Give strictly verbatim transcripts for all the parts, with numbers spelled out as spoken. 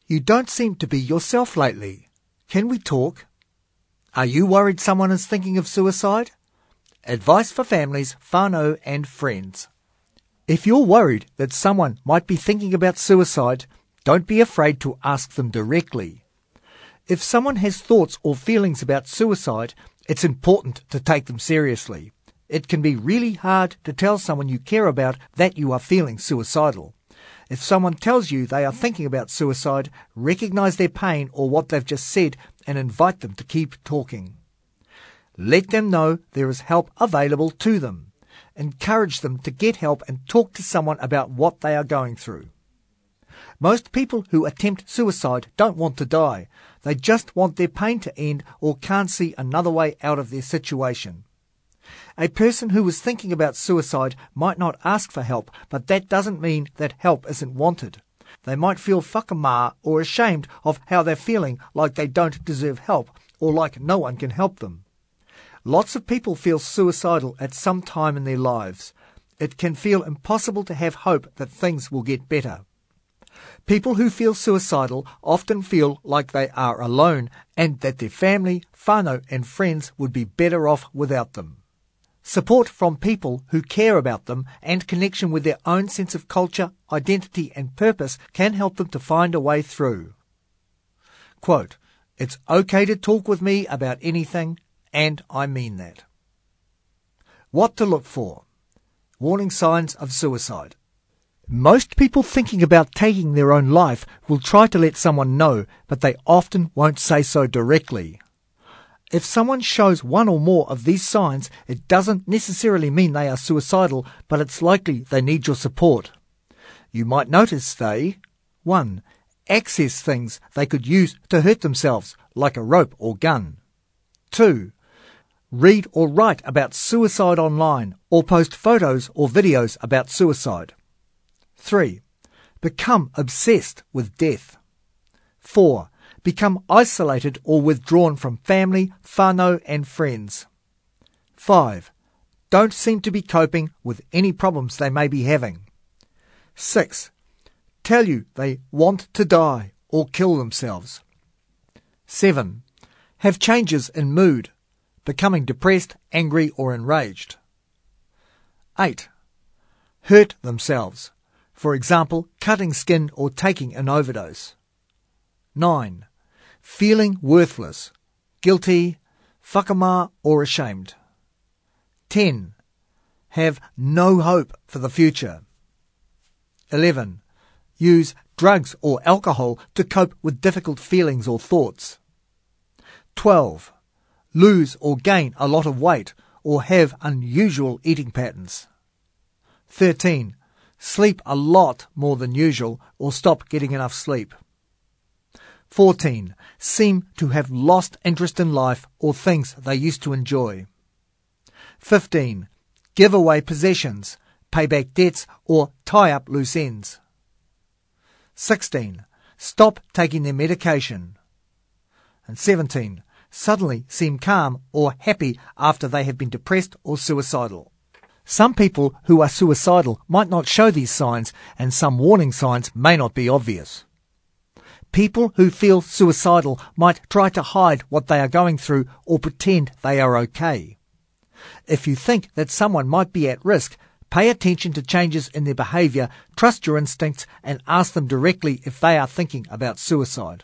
You don't seem to be yourself lately. Can we talk? Are you worried someone is thinking of suicide? Advice for families, whānau and friends. If you're worried that someone might be thinking about suicide, don't be afraid to ask them directly. If someone has thoughts or feelings about suicide, it's important to take them seriously. It can be really hard to tell someone you care about that you are feeling suicidal. If someone tells you they are thinking about suicide, recognize their pain or what they've just said and invite them to keep talking. Let them know there is help available to them. Encourage them to get help and talk to someone about what they are going through. Most people who attempt suicide don't want to die. They just want their pain to end or can't see another way out of their situation. A person who is thinking about suicide might not ask for help, but that doesn't mean that help isn't wanted. They might feel whakamā or ashamed of how they're feeling, like they don't deserve help or like no one can help them. Lots of people feel suicidal at some time in their lives. It can feel impossible to have hope that things will get better. People who feel suicidal often feel like they are alone and that their family, whānau and friends would be better off without them. Support from people who care about them and connection with their own sense of culture, identity and purpose can help them to find a way through. Quote, "It's okay to talk with me about anything, and I mean that." What to look for. Warning signs of suicide. Most people thinking about taking their own life will try to let someone know, but they often won't say so directly. If someone shows one or more of these signs, it doesn't necessarily mean they are suicidal, but it's likely they need your support. You might notice they, one, access things they could use to hurt themselves, like a rope or gun. two, read or write about suicide online, or post photos or videos about suicide. three, become obsessed with death. four, become isolated or withdrawn from family, whānau and friends. five. Don't seem to be coping with any problems they may be having. six. Tell you they want to die or kill themselves. seven. Have changes in mood, becoming depressed, angry or enraged. eight. Hurt themselves, for example, cutting skin or taking an overdose. nine. Feeling worthless, guilty, whakamā or ashamed. ten. Have no hope for the future. eleven. Use drugs or alcohol to cope with difficult feelings or thoughts. twelve. Lose or gain a lot of weight or have unusual eating patterns. thirteen. Sleep a lot more than usual or stop getting enough sleep. fourteen. Seem to have lost interest in life or things they used to enjoy. fifteen. Give away possessions, pay back debts or tie up loose ends. sixteen. Stop taking their medication. And seventeen. Suddenly seem calm or happy after they have been depressed or suicidal. Some people who are suicidal might not show these signs, and some warning signs may not be obvious. People who feel suicidal might try to hide what they are going through or pretend they are okay. If you think that someone might be at risk, pay attention to changes in their behaviour, trust your instincts, and ask them directly if they are thinking about suicide.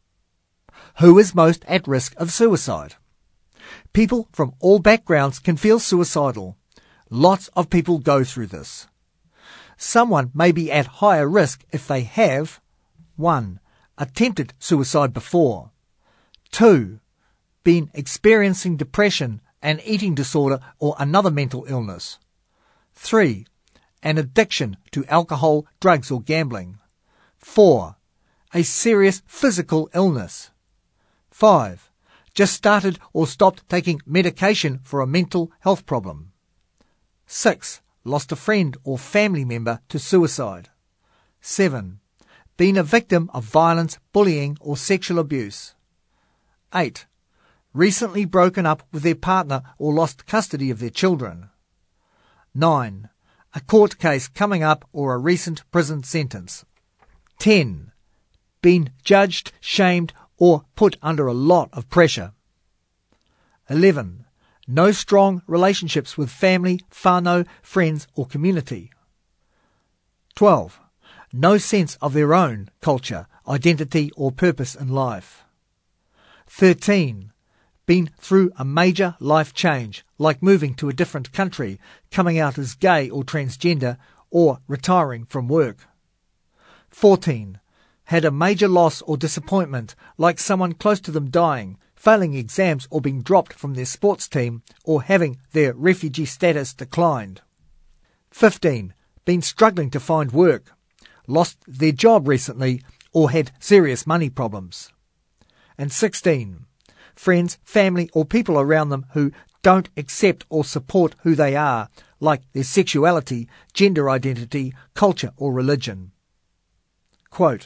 Who is most at risk of suicide? People from all backgrounds can feel suicidal. Lots of people go through this. Someone may be at higher risk if they have one. Attempted suicide before. two. Been experiencing depression, an eating disorder or another mental illness. three. An addiction to alcohol, drugs or gambling. four. A serious physical illness. five. Just started or stopped taking medication for a mental health problem. six. Lost a friend or family member to suicide. seven. Been a victim of violence, bullying or sexual abuse. eight. Recently broken up with their partner or lost custody of their children. nine. A court case coming up or a recent prison sentence. ten. been judged, shamed, or put under a lot of pressure. eleven. No strong relationships with family, whānau, friends, or community. twelve. No sense of their own culture, identity, or purpose in life. thirteen. Been through a major life change, like moving to a different country, coming out as gay or transgender, or retiring from work. fourteen. Had a major loss or disappointment, like someone close to them dying, failing exams or being dropped from their sports team, or having their refugee status declined. fifteen. Been struggling to find work, lost their job recently, or had serious money problems. And sixteen. Friends, family, or people around them who don't accept or support who they are, like their sexuality, gender identity, culture, or religion. Quote,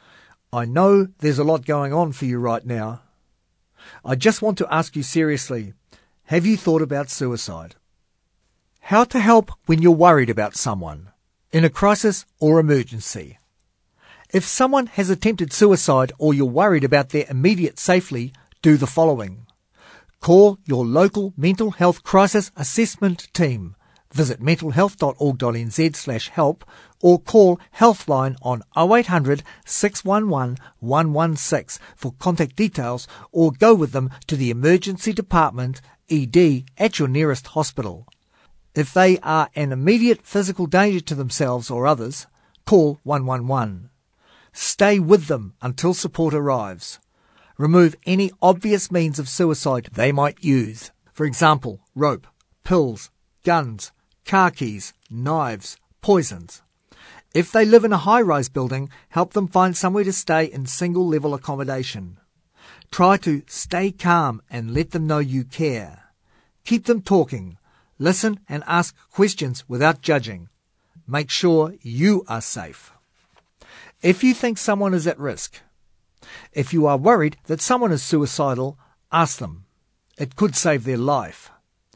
I know there's a lot going on for you right now. I just want to ask you seriously, have you thought about suicide? How to help when you're worried about someone, in a crisis or emergency. If someone has attempted suicide or you're worried about their immediate safety, do the following. Call your local mental health crisis assessment team. Visit mentalhealth.org.nz slash help or call Healthline on oh eight hundred, six one one, one one six for contact details, or go with them to the emergency department, E D, at your nearest hospital. If they are an immediate physical danger to themselves or others, call one one one. Stay with them until support arrives. Remove any obvious means of suicide they might use. For example, rope, pills, guns, car keys, knives, poisons. If they live in a high-rise building, help them find somewhere to stay in single-level accommodation. Try to stay calm and let them know you care. Keep them talking. Listen and ask questions without judging. Make sure you are safe. If you think someone is at risk, if you are worried that someone is suicidal, ask them. It could save their life.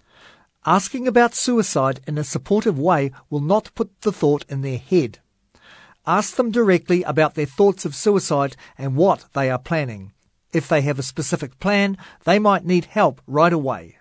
Asking about suicide in a supportive way will not put the thought in their head. Ask them directly about their thoughts of suicide and what they are planning. If they have a specific plan, they might need help right away.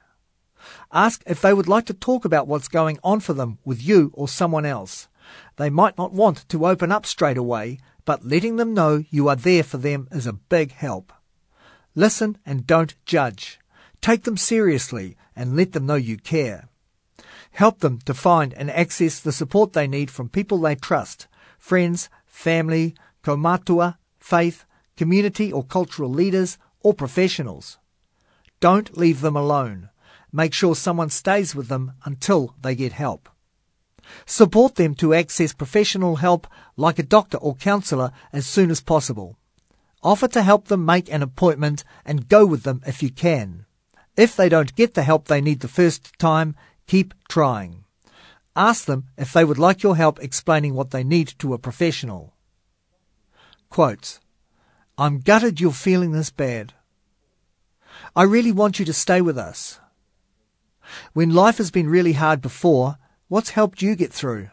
Ask if they would like to talk about what's going on for them with you or someone else. They might not want to open up straight away, but letting them know you are there for them is a big help. Listen and don't judge. Take them seriously and let them know you care. Help them to find and access the support they need from people they trust, friends, family, kaumatua, faith, community or cultural leaders, or professionals. Don't leave them alone. Make sure someone stays with them until they get help. Support them to access professional help like a doctor or counsellor as soon as possible. Offer to help them make an appointment and go with them if you can. If they don't get the help they need the first time, keep trying. Ask them if they would like your help explaining what they need to a professional. Quotes, I'm gutted you're feeling this bad. I really want you to stay with us. When life has been really hard before, what's helped you get through?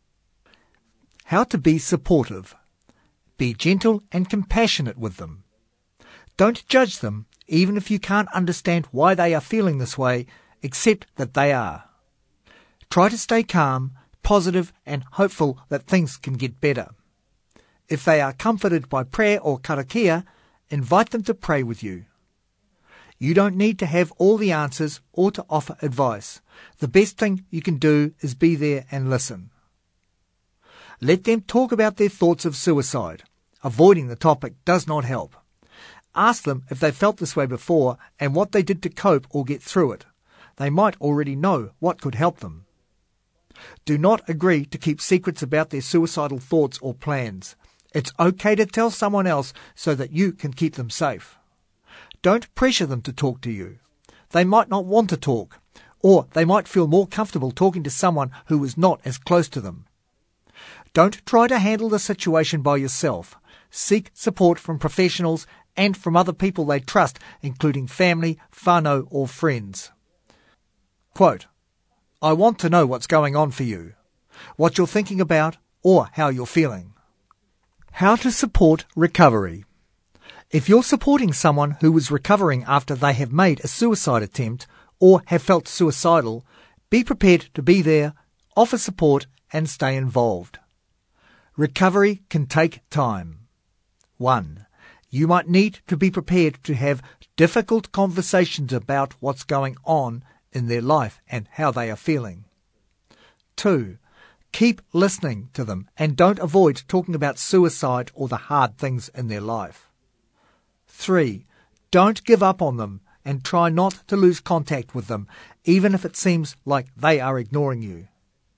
How to be supportive. Be gentle and compassionate with them. Don't judge them, even if you can't understand why they are feeling this way, accept that they are. Try to stay calm, positive and hopeful that things can get better. If they are comforted by prayer or karakia, invite them to pray with you. You don't need to have all the answers or to offer advice. The best thing you can do is be there and listen. Let them talk about their thoughts of suicide. Avoiding the topic does not help. Ask them if they felt this way before and what they did to cope or get through it. They might already know what could help them. Do not agree to keep secrets about their suicidal thoughts or plans. It's okay to tell someone else so that you can keep them safe. Don't pressure them to talk to you. They might not want to talk, or they might feel more comfortable talking to someone who is not as close to them. Don't try to handle the situation by yourself. Seek support from professionals and from other people they trust, including family, whānau or friends. Quote, I want to know what's going on for you, what you're thinking about, or how you're feeling. How to support recovery. If you're supporting someone who is recovering after they have made a suicide attempt or have felt suicidal, be prepared to be there, offer support and stay involved. Recovery can take time. one. You might need to be prepared to have difficult conversations about what's going on in their life and how they are feeling. two. Keep listening to them and don't avoid talking about suicide or the hard things in their life. three. Don't give up on them and try not to lose contact with them, even if it seems like they are ignoring you.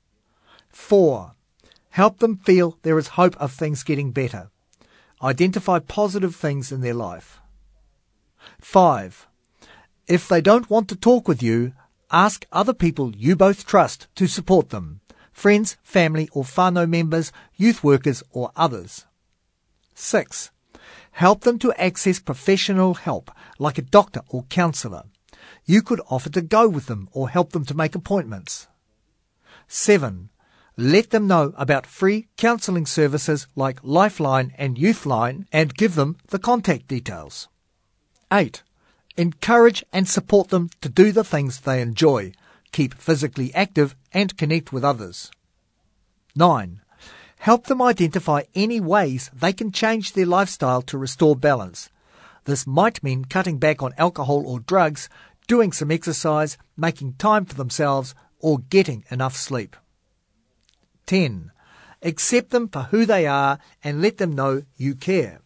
four. Help them feel there is hope of things getting better. Identify positive things in their life. five. If they don't want to talk with you, ask other people you both trust to support them. Friends, family or whānau members, youth workers or others. six. Help them to access professional help, like a doctor or counsellor. You could offer to go with them or help them to make appointments. seven. Let them know about free counselling services like Lifeline and Youthline and give them the contact details. eight. Encourage and support them to do the things they enjoy. Keep physically active and connect with others. nine. Help them identify any ways they can change their lifestyle to restore balance. This might mean cutting back on alcohol or drugs, doing some exercise, making time for themselves, or getting enough sleep. ten. Accept them for who they are and let them know you care.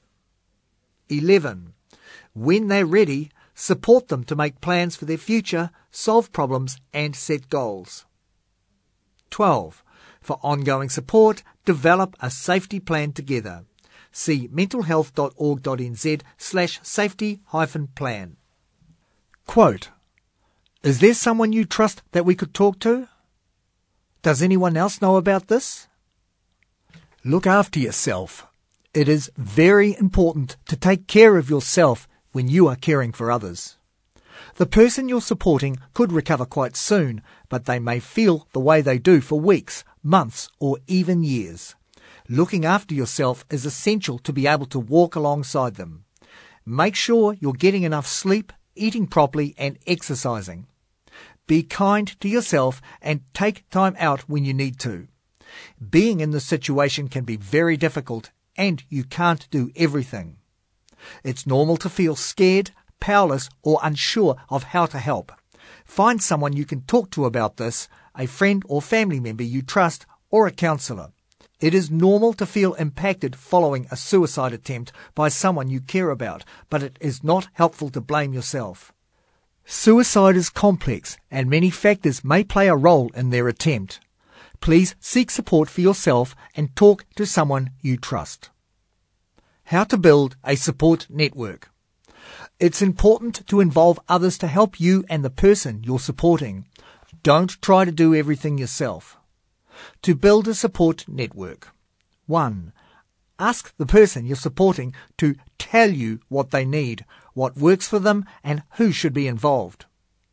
eleven. When they're ready, support them to make plans for their future, solve problems and set goals. twelve. For ongoing support, develop a safety plan together. See mentalhealth.org.nz slash safety hyphen plan. Quote, is there someone you trust that we could talk to? Does anyone else know about this? Look after yourself. It is very important to take care of yourself when you are caring for others. The person you're supporting could recover quite soon, but they may feel the way they do for weeks, months, or even years. Looking after yourself is essential to be able to walk alongside them. Make sure you're getting enough sleep, eating properly, and exercising. Be kind to yourself and take time out when you need to. Being in this situation can be very difficult, and you can't do everything. It's normal to feel scared, powerless, or unsure of how to help. Find someone you can talk to about this, a friend or family member you trust, or a counsellor. It is normal to feel impacted following a suicide attempt by someone you care about, but it is not helpful to blame yourself. Suicide is complex, and many factors may play a role in their attempt. Please seek support for yourself and talk to someone you trust. How to build a support network. It's important to involve others to help you and the person you're supporting. Don't try to do everything yourself. To build a support network. one. Ask the person you're supporting to tell you what they need, what works for them, and who should be involved.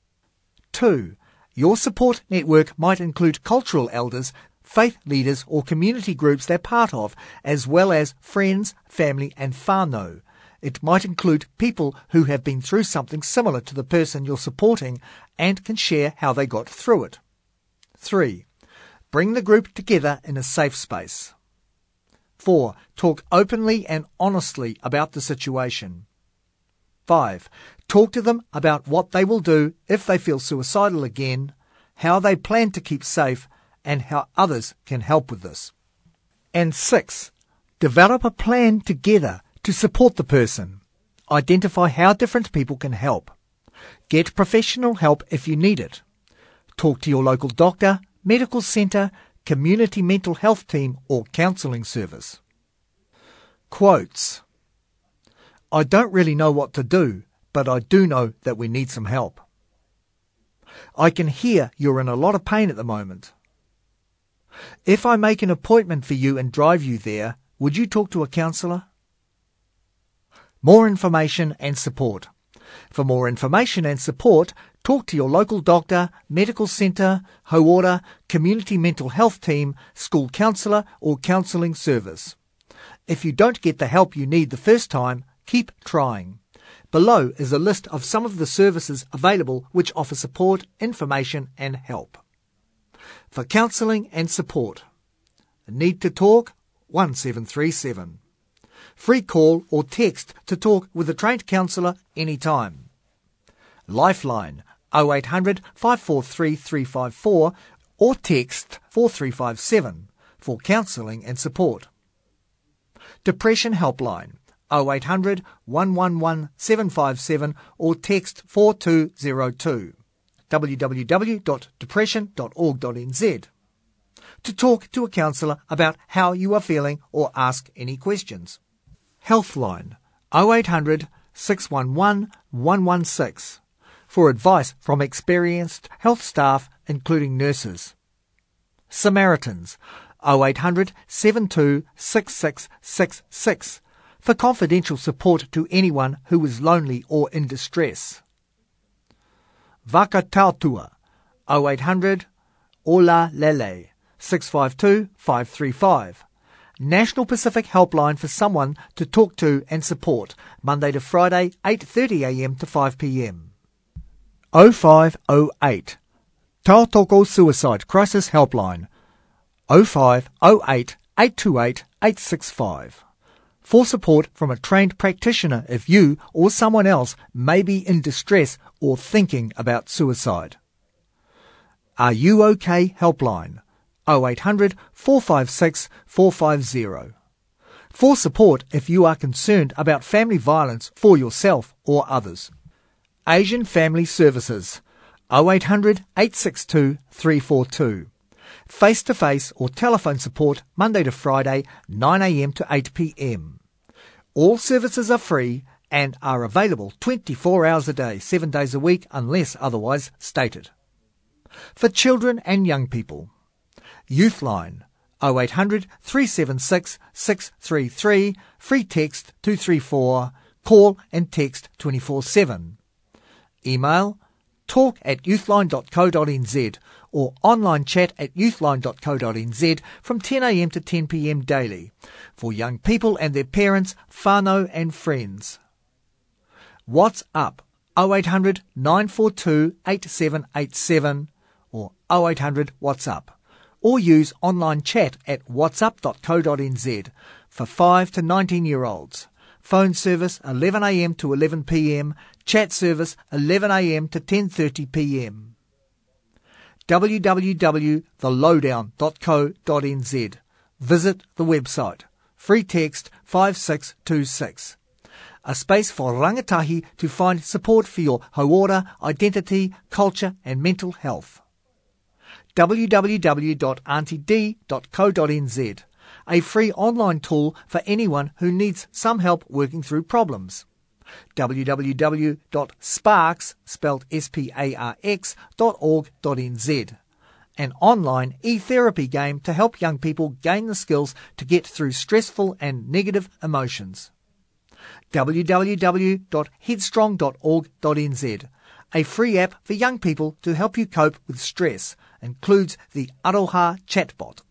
two. Your support network might include cultural elders, faith leaders, or community groups they're part of, as well as friends, family, and whānau. It might include people who have been through something similar to the person you're supporting and can share how they got through it. three. Bring the group together in a safe space. four. Talk openly and honestly about the situation. five. Talk to them about what they will do if they feel suicidal again, how they plan to keep safe, and how others can help with this. And six. Develop a plan together to support the person. Identify how different people can help. Get professional help if you need it. Talk to your local doctor, medical centre, community mental health team or counselling service. Quotes. I don't really know what to do, but I do know that we need some help. I can hear you're in a lot of pain at the moment. If I make an appointment for you and drive you there, would you talk to a counsellor? More information and support. For more information and support, talk to your local doctor, medical centre, hauora, community mental health team, school counsellor or counselling service. If you don't get the help you need the first time, keep trying. Below is a list of some of the services available which offer support, information and help. For counselling and support, Need to Talk one seven three seven. Free call or text to talk with a trained counsellor anytime. Lifeline oh eight hundred, five four three, three five four or text four three five seven for counselling and support. Depression Helpline oh eight hundred, one one one, seven five seven or text four two zero two. w w w dot depression dot org dot n z. To talk to a counsellor about how you are feeling or ask any questions. Healthline oh eight hundred, six one one, one one six for advice from experienced health staff including nurses. Samaritans oh eight hundred, seven two six six six six for confidential support to anyone who is lonely or in distress. Vakatautua oh eight hundred, Ola Lele six five two, five three five. National Pacific Helpline for someone to talk to and support, Monday to Friday, eight thirty a m to five p m. oh five oh eight. Tautoko Suicide Crisis Helpline oh five oh eight, eight two eight, eight six five. For support from a trained practitioner if you or someone else may be in distress or thinking about suicide. Are You OK Helpline oh eight hundred, four five six, four five zero. For support if you are concerned about family violence for yourself or others. Asian Family Services oh eight hundred, eight six two, three four two. Face-to-face or telephone support Monday to Friday, nine a m to eight p m. All services are free and are available twenty-four hours a day, seven days a week unless otherwise stated. For children and young people, Youthline oh eight hundred, three seven six, six three three, free text two three four, call and text twenty-four seven. Email talk at youthline dot co dot n z or online chat at youthline dot co dot n z from ten a m to ten p m daily for young people and their parents, whānau and friends. What's Up oh eight hundred, nine four two, eight seven eight seven or oh eight hundred What's Up, or use online chat at whatsup dot co dot n z for five to nineteen year olds. Phone service eleven a m to eleven p m, chat service eleven a m to ten thirty p m. w w w dot the lowdown dot co dot n z. Visit the website. Free text five six two six. A space for rangatahi to find support for your hauora, identity, culture and mental health. w w w dot auntie d dot co dot n z. A free online tool for anyone who needs some help working through problems. w w w dot sparks, spelled S P A R X, dot org dot n z. An online e-therapy game to help young people gain the skills to get through stressful and negative emotions. w w w dot headstrong dot org dot n z. A free app for young people to help you cope with stress. Includes the Aroha chatbot.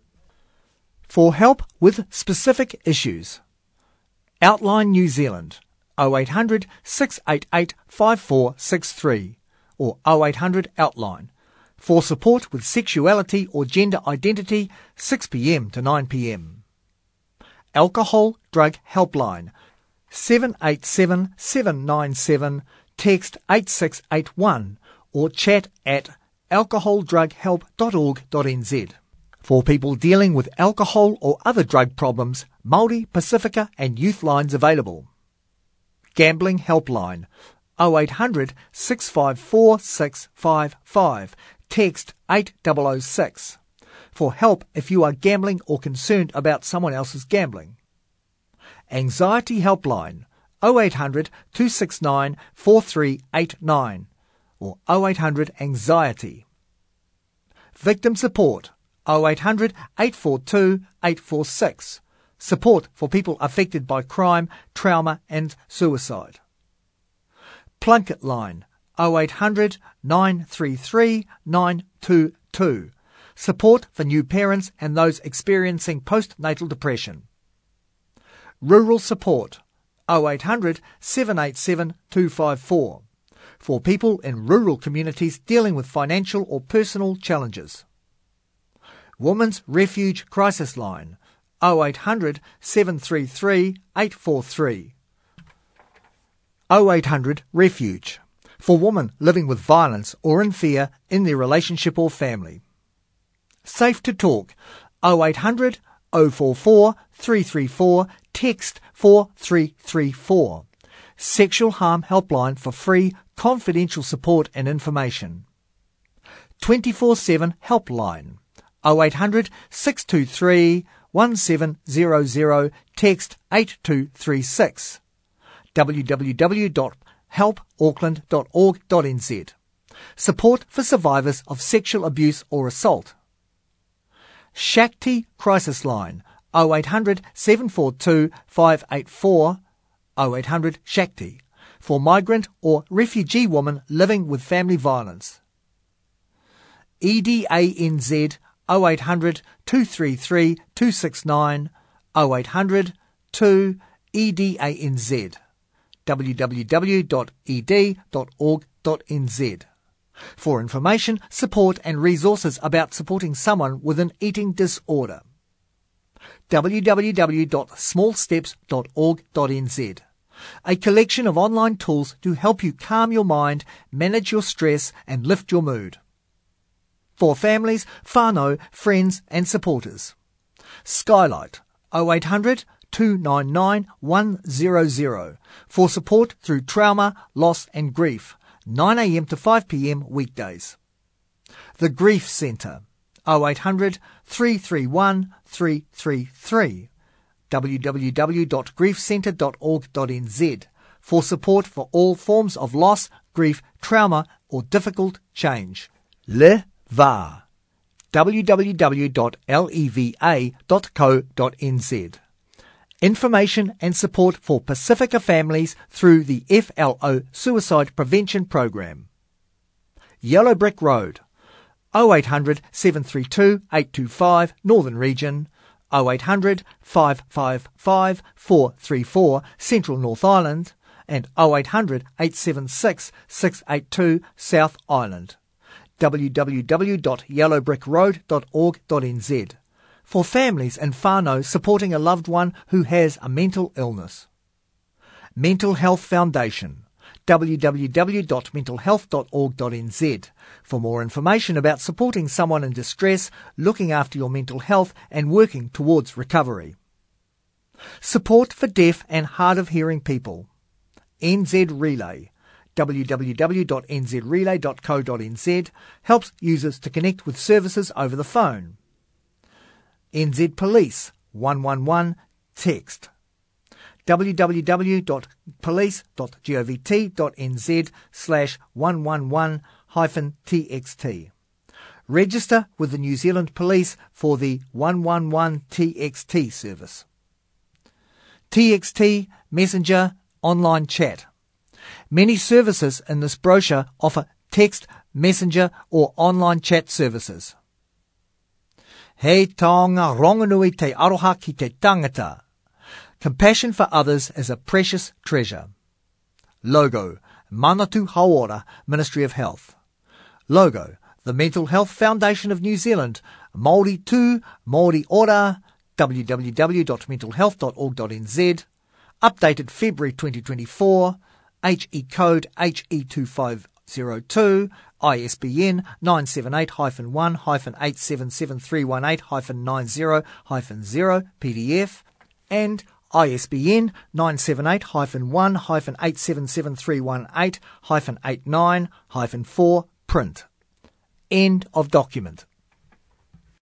For help with specific issues, Outline New Zealand oh eight hundred, six eight eight, five four six three or oh eight hundred Outline. For support with sexuality or gender identity, six p m to nine p m. Alcohol Drug Helpline seven eight seven, seven nine seven, text eight six eight one or chat at alcohol drug help dot org dot n z. For people dealing with alcohol or other drug problems, Māori, Pacifica and Youth Lines available. Gambling Helpline oh eight hundred, six five four, six five five, text eight zero zero six. For help if you are gambling or concerned about someone else's gambling. Anxiety Helpline oh eight hundred, two six nine, four three eight nine or oh eight hundred anxiety. Victim Support oh eight hundred, eight four two, eight four six. Support for people affected by crime, trauma and suicide. Plunkett Line oh eight hundred, nine three three, nine two two. Support for new parents and those experiencing postnatal depression. Rural Support oh eight hundred, seven eight seven, two five four for people in rural communities dealing with financial or personal challenges. Women's Refuge Crisis Line oh eight hundred, seven three three, eight four three. oh eight hundred Refuge for women living with violence or in fear in their relationship or family. Safe to Talk oh eight hundred, oh four four, three three four, text four three three four. Sexual Harm Helpline for free confidential support and information. twenty-four seven Helpline oh eight hundred, six two three, one seven zero zero, text eight two three six. w w w dot help auckland dot org dot n z. Support for survivors of sexual abuse or assault. Shakti Crisis Line oh eight hundred, seven four two, five eight four, oh eight hundred Shakti for migrant or refugee women living with family violence. E D A N Z oh eight hundred, two three three, two six nine, oh eight hundred, two E D A N Z. w w w dot e d dot org dot n z. For information, support and resources about supporting someone with an eating disorder. w w w dot small steps dot org dot n z. A collection of online tools to help you calm your mind, manage your stress and lift your mood. For families, whānau, friends and supporters. Skylight oh eight hundred, two nine nine, one zero zero for support through trauma, loss and grief, nine a m to five p m weekdays. The Grief Centre oh eight hundred, three three one, three three three. w w w dot grief centre dot org dot n z for support for all forms of loss, grief, trauma or difficult change. Le Va w w w dot leva dot co dot n z. Information and support for Pacifica families through the F L O Suicide Prevention Program. Yellow Brick Road oh eight hundred, seven three two, eight two five Northern Region, oh eight hundred, five five five, four three four Central North Island, and oh eight hundred, eight seven six, six eight two South Island. w w w dot yellow brick road dot org dot n z for families and whānau supporting a loved one who has a mental illness. Mental Health Foundation w w w dot mental health dot org dot n z for more information about supporting someone in distress, looking after your mental health and working towards recovery. Support for deaf and hard of hearing people. N Z Relay w w w dot n z relay dot co dot n z helps users to connect with services over the phone. N Z Police one one one text w w w dot police dot govt dot n z slash one one one hyphen t x t. Register with the New Zealand Police for the one one one T X T service. T X T Messenger Online Chat. Many services in this brochure offer text, messenger or online chat services. Hei taonga rongonui te aroha ki te tangata. Compassion for others is a precious treasure. Logo, Manatu Hauora, Ministry of Health. Logo, the Mental Health Foundation of New Zealand, Māori tū, Māori ora, w w w dot mental health dot org dot n z, updated February twenty twenty-four, H E code H E two five zero two, I S B N nine seven eight dash one dash eight seven seven three one eight dash nine zero dash zero P D F, and I S B N nine seven eight dash one dash eight seven seven three one eight dash eight nine dash four print. End of document.